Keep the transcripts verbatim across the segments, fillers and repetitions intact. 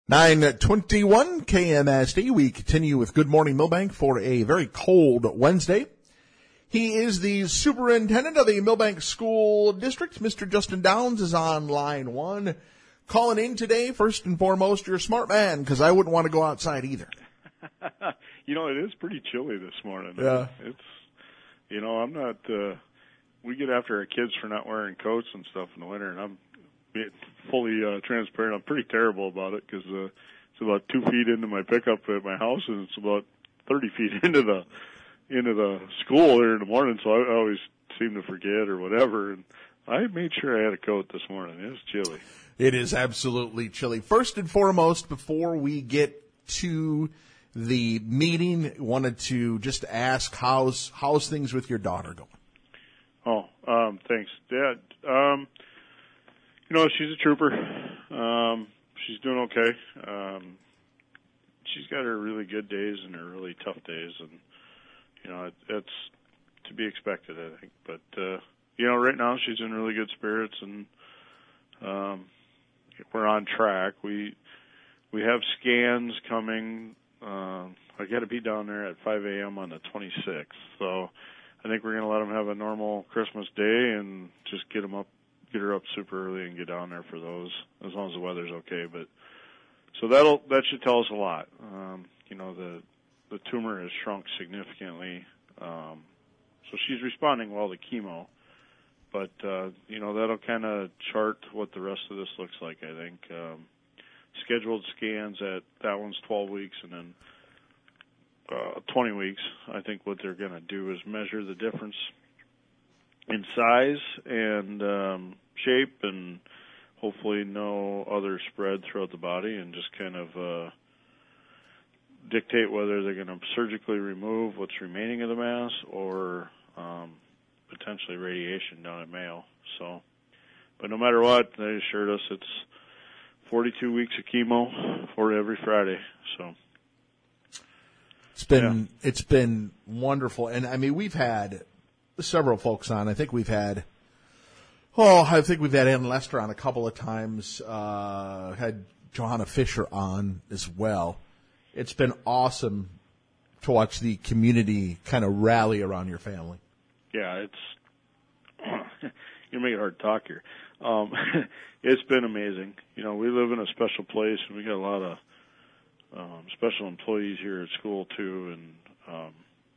nine twenty-one K M S D. We continue with Good Morning Millbank for a very cold Wednesday. He is the superintendent of the Millbank School District. Mister Justin Downs is on line one. Calling in today, first and foremost, you're a smart man, because I wouldn't want to go outside either. You know, it is pretty chilly this morning. Yeah. It's, you know, I'm not, uh, we get after our kids for not wearing coats and stuff in the winter, and I'm being fully uh, transparent. I'm pretty terrible about it, because uh, it's about two feet into my pickup at my house, and it's about thirty feet into the into the school there in the morning, so I always seem to forget or whatever. And I made sure I had a coat this morning. It was chilly. It is absolutely chilly. First and foremost, before we get to the meeting, wanted to just ask how's how's things with your daughter going? Oh, um, thanks, Dad. Um, you know, she's a trooper. Um, she's doing okay. Um, she's got her really good days and her really tough days, and you know, it, it's to be expected, I think. But uh, you know, right now she's in really good spirits, and um, we're on track. We we have scans coming. Uh, I got to be down there at five a.m. on the twenty-sixth, so I think we're going to let them have a normal Christmas day and just get them up, get her up super early and get down there for those, as long as the weather's okay. But so that'll that should tell us a lot. Um, you know, the the tumor has shrunk significantly, um, so she's responding well to chemo. But uh, you know, that'll kind of chart what the rest of this looks like, I think. Um, scheduled scans at that one's twelve weeks, and then uh, twenty weeks. I think what they're going to do is measure the difference in size and um, shape, and hopefully no other spread throughout the body, and just kind of uh, dictate whether they're going to surgically remove what's remaining of the mass or um, potentially radiation down at Mayo. So, but no matter what, they assured us it's forty-two weeks of chemo for every Friday. So it's been yeah. it's been wonderful, and I mean we've had several folks on. I think we've had oh I think we've had Ann Lester on a couple of times. Uh, had Johanna Fisher on as well. It's been awesome to watch the community kind of rally around your family. Yeah, it's you make it hard to talk here. Um, it's been amazing. You know, we live in a special place, and we got a lot of um, special employees here at school too. And um,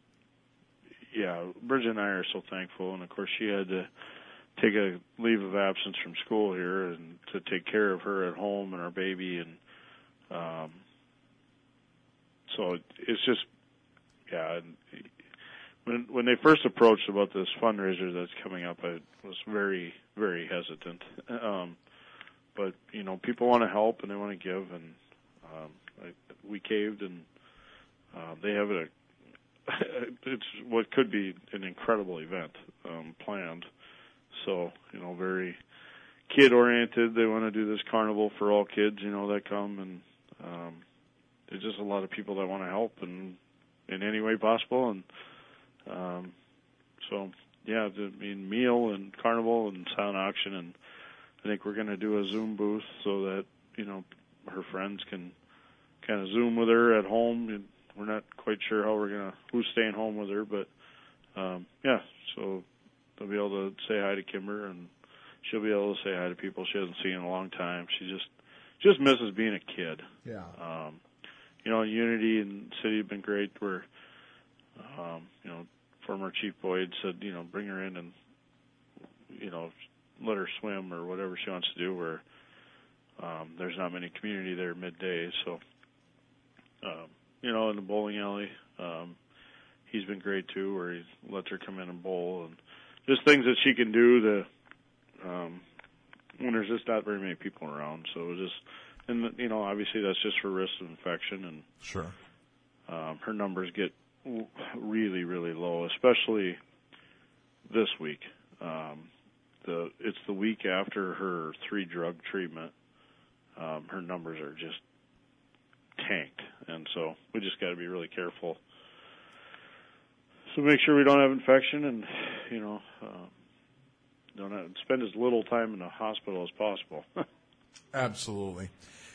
yeah, Bridget and I are so thankful. And of course, she had to take a leave of absence from school here and to take care of her at home and our baby. And um, so it, it's just yeah. When when they first approached about this fundraiser that's coming up, I was very, very hesitant. Um, but, you know, people want to help and they want to give, and um, I, we caved, and uh, they have a, it's what could be an incredible event um, planned. So, you know, very kid-oriented. They want to do this carnival for all kids, you know, that come, and um, there's just a lot of people that want to help in, in any way possible, and Um, so, yeah, I mean, meal and carnival and silent auction, and I think we're going to do a Zoom booth so that, you know, her friends can kind of Zoom with her at home. And we're not quite sure how we're going to, who's staying home with her, but, um, yeah, so they'll be able to say hi to Kimber, and she'll be able to say hi to people she hasn't seen in a long time. She just, just misses being a kid. Yeah. Um, you know, Unity and City have been great. We're, Um, you know, former Chief Boyd said, you know, bring her in and, you know, let her swim or whatever she wants to do, where um, there's not many community there midday. So, um, you know, in the bowling alley, um, he's been great too, where he lets her come in and bowl, and just things that she can do to, um, when there's just not very many people around. So just, and, you know, obviously that's just for risk of infection, and sure, um, her numbers get really, really low, especially this week. Um, the it's the week after her three drug treatment. Um, her numbers are just tanked, and so we just got to be really careful. So make sure we don't have infection, and you know, uh, don't have, spend as little time in the hospital as possible. Absolutely.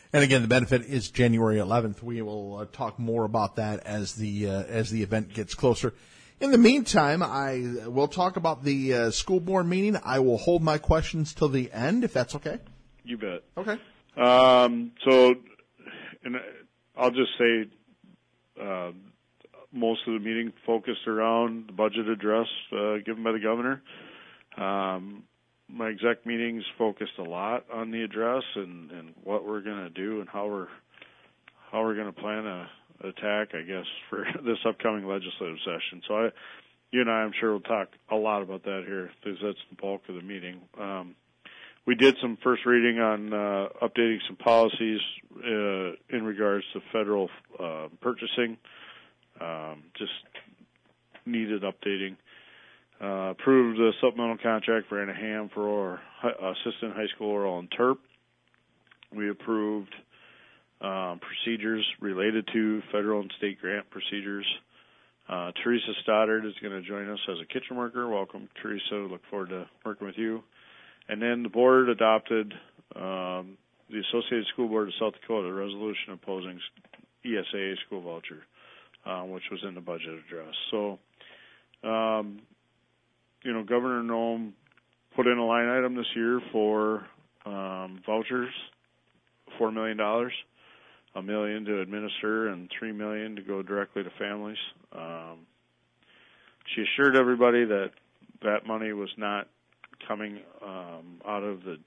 And again, the benefit is January eleventh. We will uh, talk more about that as the uh, as the event gets closer. In the meantime, I will talk about the uh, school board meeting. I will hold my questions till the end, if that's okay. You bet. Okay. Um, so, and I'll just say, uh, most of the meeting focused around the budget address uh, given by the governor. Um, my exec meetings focused a lot on the address and, and what we're going to do and how we're how we're going to plan a attack, I guess, for this upcoming legislative session. So, I, you and I, I'm sure, will talk a lot about that here because that's the bulk of the meeting. Um, we did some first reading on uh, updating some policies uh, in regards to federal uh, purchasing. Um, just needed updating. Uh, approved the supplemental contract for Anna Ham for our hi- assistant high school oral and terp. We approved um, procedures related to federal and state grant procedures. Uh, Teresa Stoddard is going to join us as a kitchen worker. Welcome, Teresa. Look forward to working with you. And then the board adopted um, the Associated School Board of South Dakota resolution opposing E S A school voucher, uh, which was in the budget address. So, um, you know, Governor Noem put in a line item this year for um, vouchers, four million dollars, a million to administer, and three million to go directly to families. Um, she assured everybody that that money was not coming um, out of the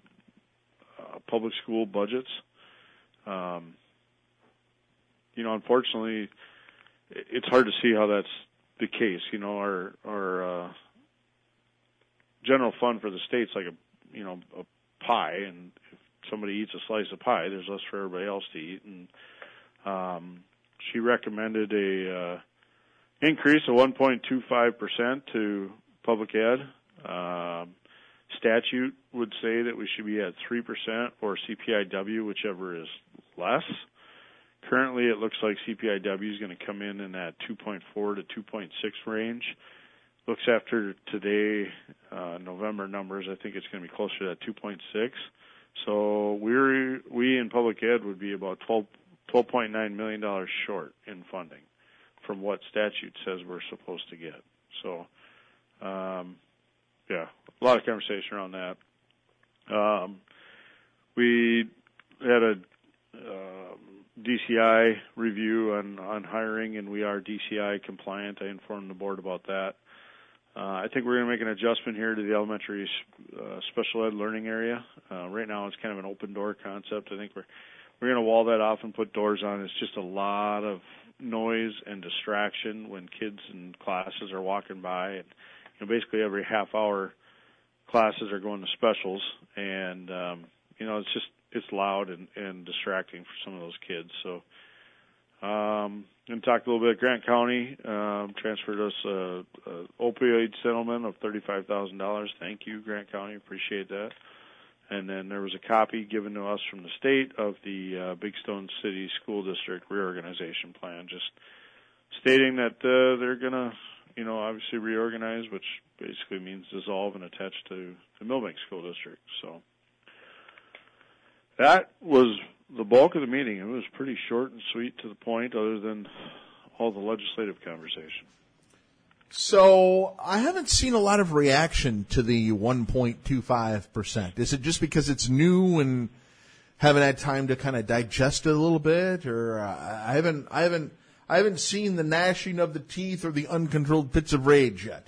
uh, public school budgets. Um, you know, unfortunately, it's hard to see how that's the case. You know, our our uh, general fund for the state's like a you know a pie, and if somebody eats a slice of pie, there's less for everybody else to eat. And um, she recommended a uh, increase of one point two five percent to public ed. Um, statute would say that we should be at three percent or C P I W, whichever is less. Currently, it looks like C P I W is going to come in in that two point four to two point six range. Looks after today, uh, November numbers, I think it's going to be closer to that two point six. So we're, we in public ed would be about twelve point nine million dollars short in funding from what statute says we're supposed to get. So, um, yeah, a lot of conversation around that. Um, we had a uh, D C I review on, on hiring, and we are D C I compliant. I informed the board about that. Uh, I think we're going to make an adjustment here to the elementary uh, special ed learning area. Uh, right now it's kind of an open door concept. I think we're we're going to wall that off and put doors on. It's just a lot of noise and distraction when kids and classes are walking by. And you know, basically every half hour classes are going to specials, and um, you know it's just it's loud and, and distracting for some of those kids. So. Um, and talked a little bit. Grant County um, transferred us a, a opioid settlement of thirty-five thousand dollars. Thank you, Grant County. Appreciate that. And then there was a copy given to us from the state of the uh, Big Stone City School District reorganization plan, just stating that uh, they're going to, you know, obviously reorganize, which basically means dissolve and attach to the Milbank School District. So that was the bulk of the meeting. It was pretty short and sweet, to the point, other than all the legislative conversation. So I haven't seen a lot of reaction to the one point two five percent. Is it just because it's new and haven't had time to kind of digest it a little bit, or uh, I haven't, I haven't, I haven't seen the gnashing of the teeth or the uncontrolled fits of rage yet?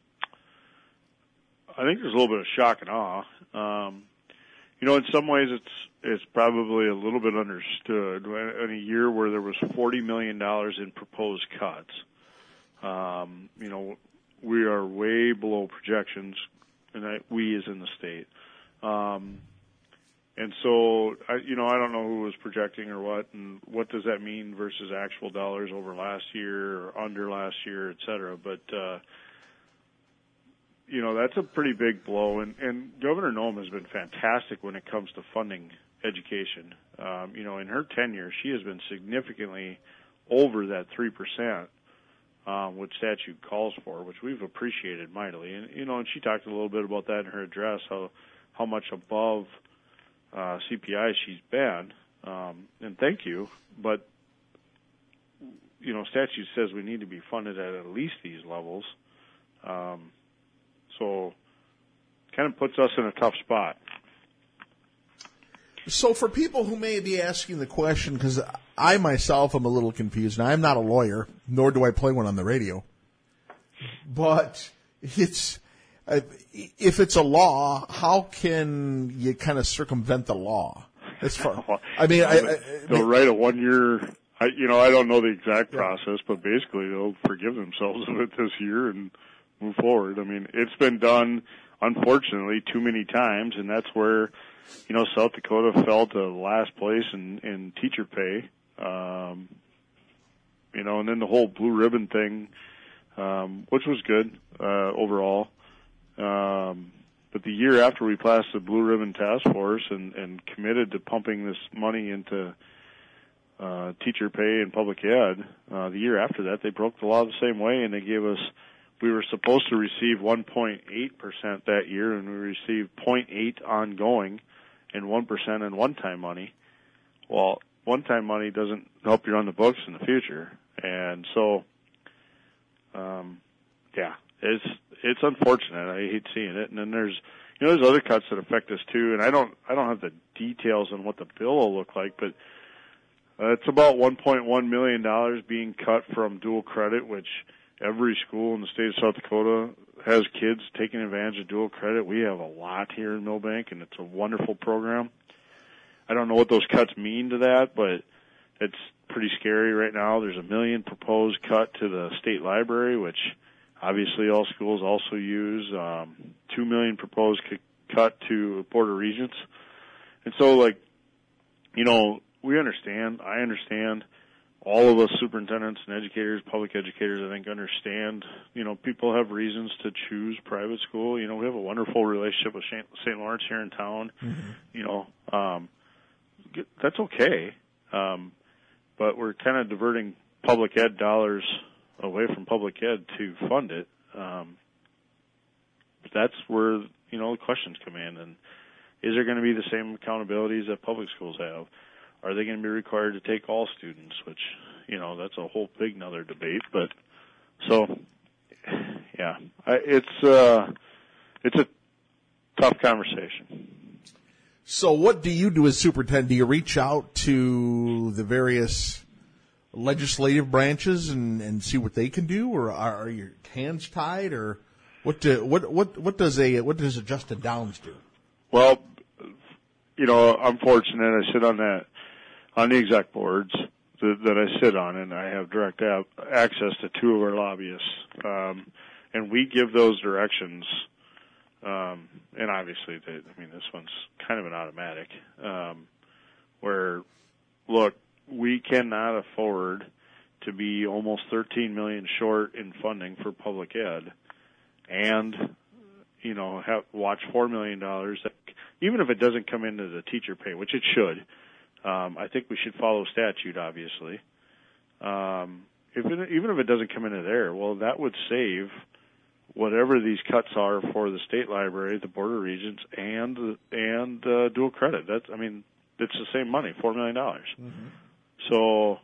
I think there's a little bit of shock and awe. Um, you know, in some ways, it's it's probably a little bit understood. In a year where there was forty million dollars in proposed cuts, um, you know, we are way below projections, and that we as in the state. Um, and so, I, you know, I don't know who was projecting or what, and what does that mean versus actual dollars over last year or under last year, et cetera. But, uh, you know, that's a pretty big blow, and, and Governor Noem has been fantastic when it comes to funding education. Um, you know, in her tenure, she has been significantly over that three percent, um, which statute calls for, which we've appreciated mightily. And, you know, and she talked a little bit about that in her address, how, how much above uh, C P I she's been. Um, and thank you, but, you know, statute says we need to be funded at at least these levels. Um, so kind of puts us in a tough spot. So for people who may be asking the question, because I myself am a little confused, and I'm not a lawyer, nor do I play one on the radio, but it's, if it's a law, how can you kind of circumvent the law? As far, I mean, I, I, they'll write a one-year, I, you know, I don't know the exact process, but basically they'll forgive themselves of it this year and move forward. I mean, it's been done, unfortunately, too many times, and that's where, you know, South Dakota fell to last place in, in teacher pay. Um, you know, and then the whole blue ribbon thing, um, which was good, uh, overall. Um, but the year after we passed the blue ribbon task force and, and committed to pumping this money into, uh, teacher pay and public ed, uh, the year after that, they broke the law the same way, and they gave us, we were supposed to receive one point eight percent that year, and we received zero point eight ongoing and one percent in one-time money. Well, one-time money doesn't help you on the books in the future. And so, um, yeah, it's, it's unfortunate. I hate seeing it. And then there's, you know, there's other cuts that affect us too. And I don't, I don't have the details on what the bill will look like, but uh, it's about one point one million dollars being cut from dual credit, which every school in the state of South Dakota has kids taking advantage of dual credit. We have a lot here in Milbank, and it's a wonderful program. I don't know what those cuts mean to that, but it's pretty scary right now. There's a million proposed cut to the state library, which obviously all schools also use. Um, two million proposed c- cut to Board of Regents. And so, like, you know, we understand, I understand, all of us superintendents and educators, public educators, I think, understand, you know, people have reasons to choose private school. You know, we have a wonderful relationship with Saint Lawrence here in town. Mm-hmm. You know, um, that's okay. Um, but we're kind of diverting public ed dollars away from public ed to fund it. Um, that's where, you know, the questions come in. And is there going to be the same accountabilities that public schools have? Are they going to be required to take all students? Which, you know, that's a whole big another debate. But so, yeah, I, it's uh, it's a tough conversation. So, what do you do as superintendent? Do you reach out to the various legislative branches and, and see what they can do, or are, are your hands tied, or what? Do, what what what does a what does a Justin Downs do? Well, you know, I'm fortunate. I sit on that. On the exec boards that, that I sit on, and I have direct ab- access to two of our lobbyists, um, and we give those directions. Um, and obviously, they, I mean, this one's kind of an automatic, um, where, look, we cannot afford to be almost thirteen million dollars short in funding for public ed, and you know, have, watch four million dollars. That, even if it doesn't come into the teacher pay, which it should. Um, I think we should follow statute, obviously. Um, if it, even if it doesn't come into there, well, that would save whatever these cuts are for the state library, the Board of Regents, and and uh, dual credit. That's, I mean, it's the same money, four million dollars. Mm-hmm. So,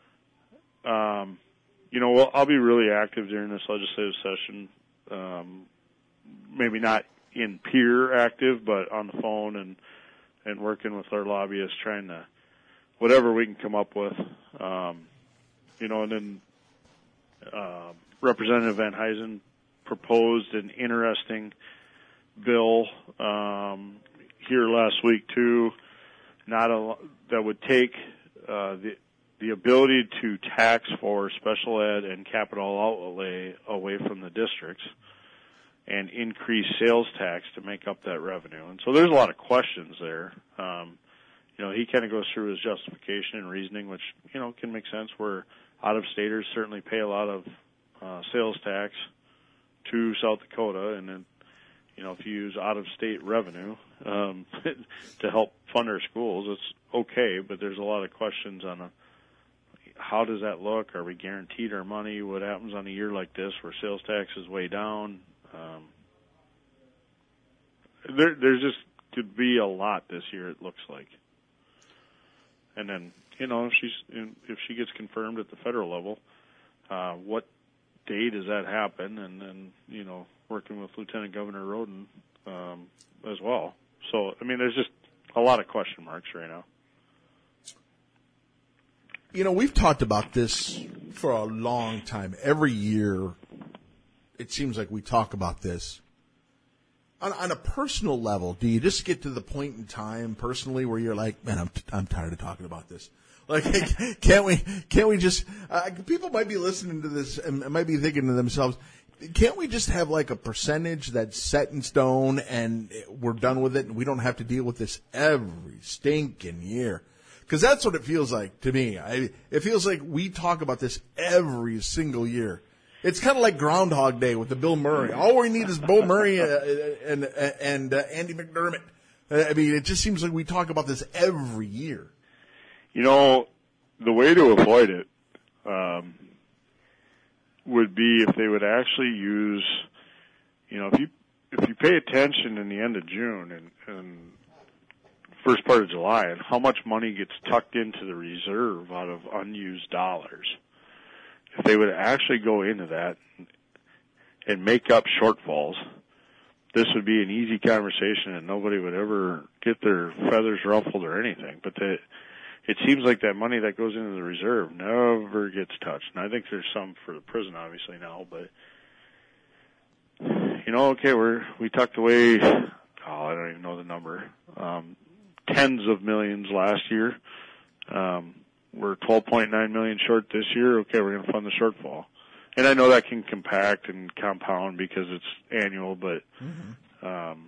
um, you know, well, I'll be really active during this legislative session. Um, maybe not in peer active, but on the phone and and working with our lobbyists, trying to whatever we can come up with, um, you know, and then uh, Representative Van Huysen proposed an interesting bill um, here last week too, not a, that would take uh, the the ability to tax for special ed and capital outlay away from the districts and increase sales tax to make up that revenue. And so there's a lot of questions there. Um, you know, he kind of goes through his justification and reasoning, which, you know, can make sense, where out-of-staters certainly pay a lot of uh, sales tax to South Dakota, and then, you know, if you use out-of-state revenue um, to help fund our schools, it's okay, but there's a lot of questions on a, how does that look? Are we guaranteed our money? What happens on a year like this where sales tax is way down? Um, there, there's just could be a lot this year, it looks like. and then you know if she's if she gets confirmed at the federal level, uh, what day does that happen? And then you know working with Lieutenant Governor Roden um, as well. So I mean, there's just a lot of question marks right now. You know, we've talked about this for a long time. Every year, it seems like we talk about this. On, on a personal level, do you just get to the point in time personally where you're like, man, I'm I'm tired of talking about this. Like, can't we can't we just? Uh, people might be listening to this and might be thinking to themselves, can't we just have like a percentage that's set in stone and we're done with it and we don't have to deal with this every stinking year? Because that's what it feels like to me. I, it feels like we talk about this every single year. It's kind of like Groundhog Day with the Bill Murray. All we need is Bill Murray uh, and and uh, Andy McDermott. I mean, it just seems like we talk about this every year. You know, the way to avoid it um, would be if they would actually use, you know, if you if you pay attention in the end of June and, and first part of July and how much money gets tucked into the reserve out of unused dollars. If they would actually go into that and make up shortfalls, this would be an easy conversation and nobody would ever get their feathers ruffled or anything. But the, it seems like that money that goes into the reserve never gets touched. And I think there's some for the prison obviously now, but you know, okay, we're, we tucked away, oh, I don't even know the number, um, tens of millions last year. Um, we're twelve point nine million short this year. Okay, we're going to fund the shortfall. And I know that can compact and compound because it's annual, but mm-hmm. um,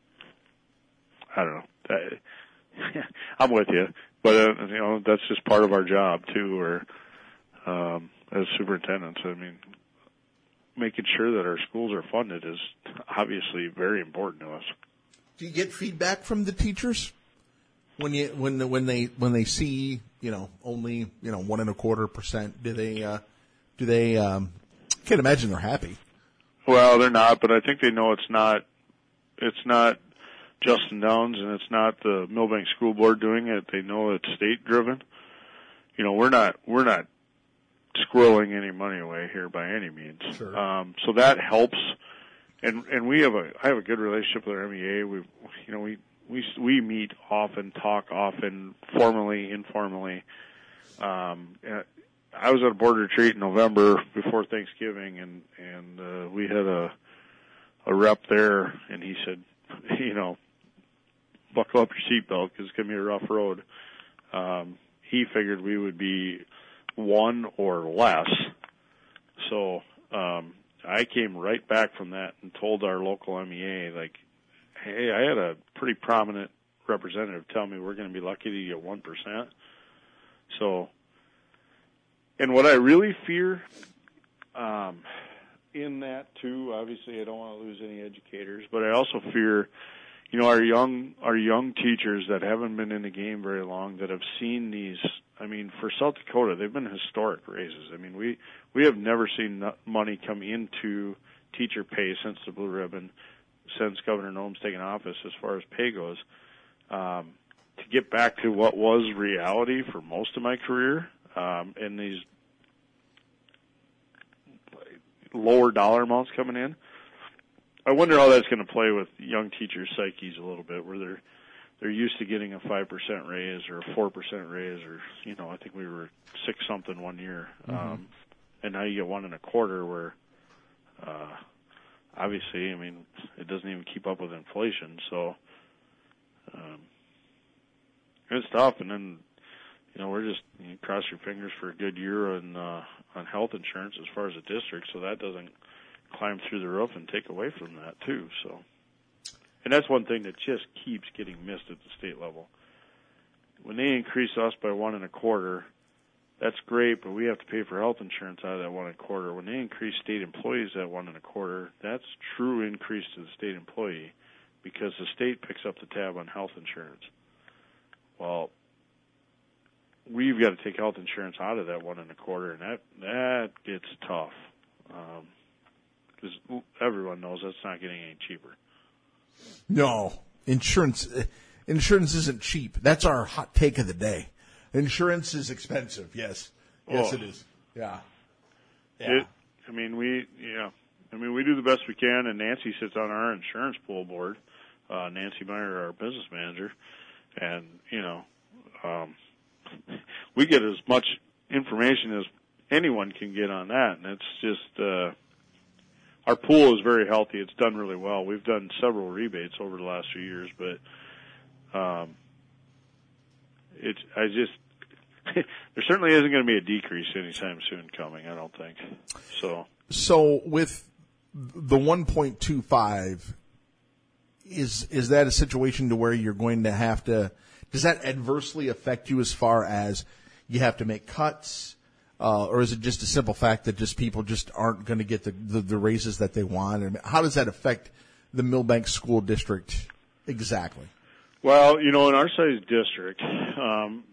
I don't know. That, I'm with you, but uh, you know that's just part of our job too. Or um, as superintendents, I mean, making sure that our schools are funded is obviously very important to us. Do you get feedback from the teachers? When you when the, when they when they see you know only you know one and a quarter percent, do they uh, do they? Um, I can't imagine they're happy. Well, they're not, but I think they know it's not it's not Justin Downs and it's not the Millbank School Board doing it. They know it's state driven. You know, we're not we're not squirreling any money away here by any means. Sure. Um, so that helps, and and we have a I have a good relationship with our M E A. We you know we. We we meet often, talk often, formally, informally. Um, I was at a board retreat in November before Thanksgiving, and and uh, we had a a rep there, and he said, you know, buckle up your seatbelt because it's gonna be a rough road. Um, he figured we would be one or less, so um, I came right back from that and told our local M E A like. Hey, I had a pretty prominent representative tell me we're going to be lucky to get one percent. So, and what I really fear um, in that, too, obviously I don't want to lose any educators, but I also fear, you know, our young our young teachers that haven't been in the game very long that have seen these, I mean, for South Dakota, they've been historic raises. I mean, we, we have never seen money come into teacher pay since the Blue Ribbon, since Governor Noem's taken office as far as pay goes. Um, to get back to what was reality for most of my career, um, and these lower dollar amounts coming in, I wonder how that's going to play with young teachers' psyches a little bit, where they're they're used to getting a five percent raise or a four percent raise, or you know, I think we were six something one year, mm-hmm. um, and now you get one and a quarter, where uh, obviously, I mean, it doesn't even keep up with inflation, so um, it's tough. And then, you know, we're just you cross your fingers for a good year on uh, on health insurance as far as a district, so that doesn't climb through the roof and take away from that too. So, and that's one thing that just keeps getting missed at the state level. When they increase us by one and a quarter, that's great, but we have to pay for health insurance out of that one and a quarter. When they increase state employees at one and a quarter, that's true increase to the state employee because the state picks up the tab on health insurance. Well, we've got to take health insurance out of that one and a quarter, and that that gets tough because um, everyone knows that's not getting any cheaper. No, insurance insurance isn't cheap. That's our hot take of the day. Insurance is expensive. Yes. Yes, Oh. it is. Yeah. Yeah. It, I mean, we, yeah. I mean, we do the best we can, and Nancy sits on our insurance pool board, uh, Nancy Meyer, our business manager, and, you know, um, we get as much information as anyone can get on that, and it's just, uh, our pool is very healthy. It's done really well. We've done several rebates over the last few years, but, um, it's, I just, there certainly isn't going to be a decrease anytime soon coming, I don't think. So, So with the one point two five, is is that a situation to where you're going to have to, does that adversely affect you as far as you have to make cuts, uh, or is it just a simple fact that just people just aren't going to get the, the, the raises that they want? And how does that affect the Millbank School District exactly? well, you know, in our size district, um,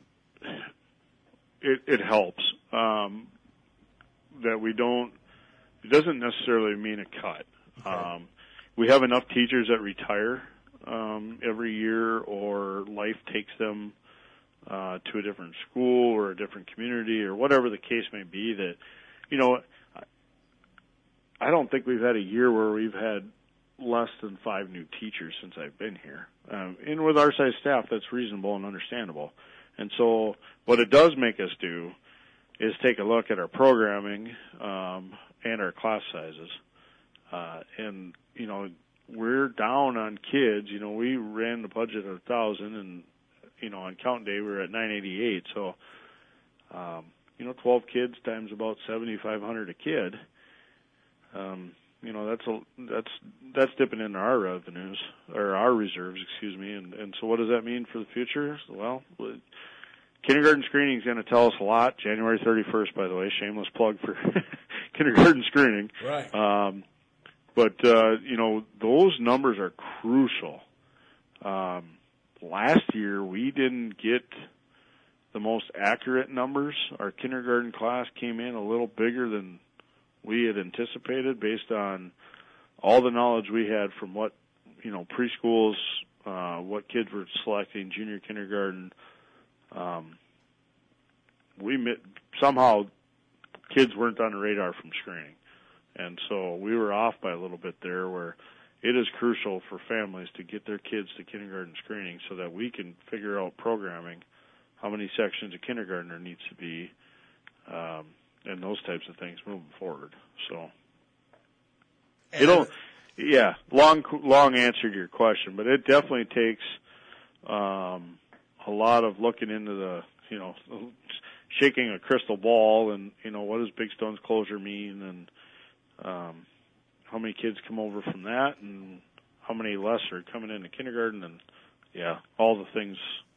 it, it helps um, that we don't. It doesn't necessarily mean a cut. Okay. Um, we have enough teachers that retire um, every year, or life takes them uh, to a different school or a different community, or whatever the case may be. That, you know, I don't think we've had a year where we've had less than five new teachers since I've been here. Um, and with our size staff, that's reasonable and understandable. And so what it does make us do is take a look at our programming um, and our class sizes. Uh, and, you know, we're down on kids. You know, we ran the budget at one thousand, and, you know, on count day we were at nine eighty-eight. So, um, you know, twelve kids times about seventy-five hundred a kid. Um, you know, that's a, that's that's dipping into our revenues, or our reserves, excuse me. And, and so what does that mean for the future? Well, kindergarten screening is going to tell us a lot. January thirty-first, by the way, shameless plug for kindergarten screening. Right. Um, but, uh, you know, those numbers are crucial. Um, last year, we didn't get the most accurate numbers. Our kindergarten class came in a little bigger than we had anticipated based on all the knowledge we had from what, you know, preschools, uh, what kids were selecting, junior kindergarten. Um, we met, somehow kids weren't on the radar from screening. And so we were off by a little bit there, where it is crucial for families to get their kids to kindergarten screening so that we can figure out programming, how many sections a kindergartner needs to be, um, and those types of things moving forward. So it'll, yeah, long, long answer to your question, but it definitely takes, um, a lot of looking into the, you know, shaking a crystal ball, and, you know, what does Big Stone's closure mean, and, um, how many kids come over from that, and how many less are coming into kindergarten, and yeah, all the things.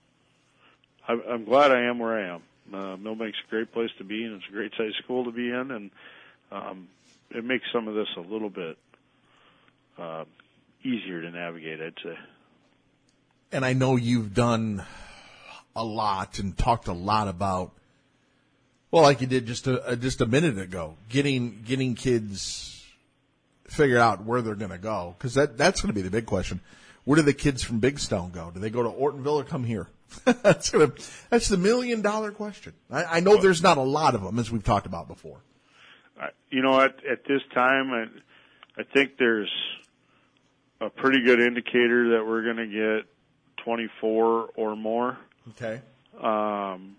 I, I'm glad I am where I am. Uh, Millbank's a great place to be, and it's a great size school to be in, and um, it makes some of this a little bit uh, easier to navigate, I'd say. And I know you've done a lot and talked a lot about, well, like you did just a just a minute ago, getting getting kids figure out where they're going to go, because that that's going to be the big question. Where do the kids from Big Stone go? Do they go to Ortonville or come here? that's gonna, that's the million dollar question. I, I know there's not a lot of them, as we've talked about before. Uh, you know, at at this time, I I think there's a pretty good indicator that we're going to get twenty-four or more. Okay. Um,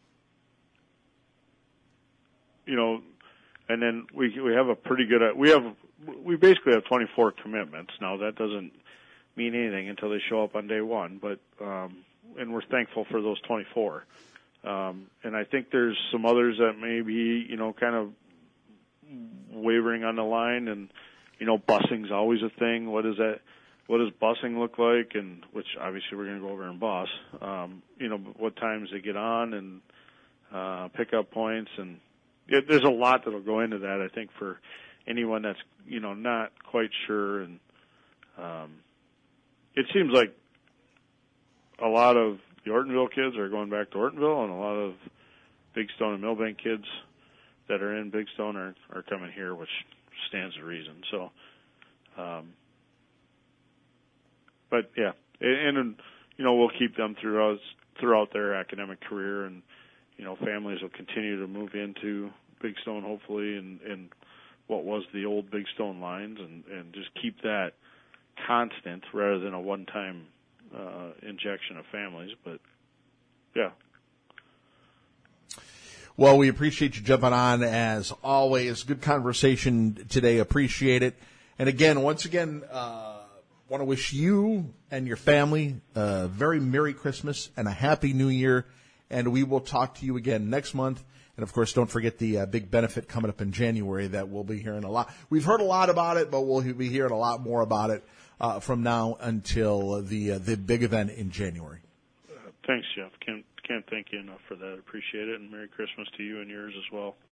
you know, and then we we have a pretty good, we have, we basically have twenty-four commitments. Now, that doesn't mean anything until they show up on day one, but, um, and we're thankful for those twenty-four. Um, and I think there's some others that may be, you know, kind of wavering on the line, and, you know, busing's always a thing. What is that? What does busing look like? And which obviously we're going to go over and bus. Um, you know, what times they get on, and uh, pick up points, and it, there's a lot that'll go into that. I think for anyone that's, you know, not quite sure, and um, it seems like a lot of the Ortonville kids are going back to Ortonville, and a lot of Big Stone and Millbank kids that are in Big Stone are, are coming here, which stands to reason. So, um, but yeah, and, and you know, we'll keep them throughout throughout their academic career, and you know, families will continue to move into Big Stone, hopefully, and, and what was the old Big Stone lines, and, and just keep that constant rather than a one-time uh, injection of families. But, yeah. Well, we appreciate you jumping on, as always. Good conversation today. Appreciate it. And again, once again, uh, want to wish you and your family a very Merry Christmas and a Happy New Year. And we will talk to you again next month. And, of course, don't forget the uh, big benefit coming up in January that we'll be hearing a lot. We've heard a lot about it, but we'll be hearing a lot more about it uh, from now until the uh, the big event in January. Uh, thanks, Jeff. Can't, can't thank you enough for that. Appreciate it. And Merry Christmas to you and yours as well.